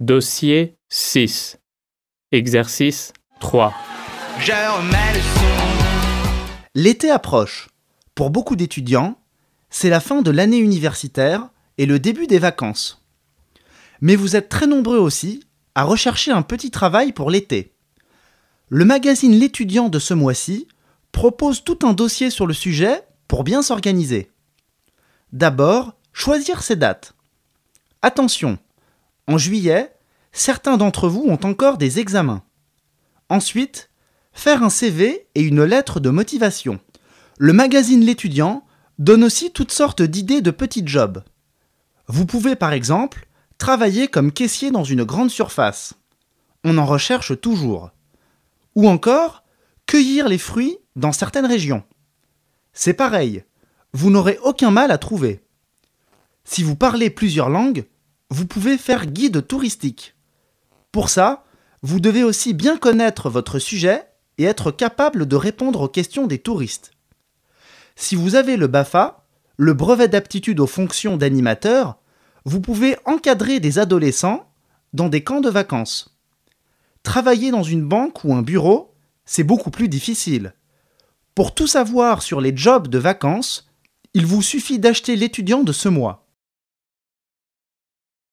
Dossier 6. Exercice 3. Je remets le son. L'été approche. Pour beaucoup d'étudiants, c'est la fin de l'année universitaire et le début des vacances. Mais vous êtes très nombreux aussi à rechercher un petit travail pour l'été. Le magazine L'étudiant de ce mois-ci propose tout un dossier sur le sujet pour bien s'organiser. D'abord, choisir ses dates. Attention, en juillet, certains d'entre vous ont encore des examens. Ensuite, faire un CV et une lettre de motivation. Le magazine L'étudiant donne aussi toutes sortes d'idées de petits jobs. Vous pouvez par exemple travailler comme caissier dans une grande surface. On en recherche toujours. Ou encore, cueillir les fruits dans certaines régions. C'est pareil, vous n'aurez aucun mal à trouver. Si vous parlez plusieurs langues, vous pouvez faire guide touristique. Pour ça, vous devez aussi bien connaître votre sujet et être capable de répondre aux questions des touristes. Si vous avez le BAFA, le brevet d'aptitude aux fonctions d'animateur, vous pouvez encadrer des adolescents dans des camps de vacances. Travailler dans une banque ou un bureau, c'est beaucoup plus difficile. Pour tout savoir sur les jobs de vacances, il vous suffit d'acheter l'étudiant de ce mois.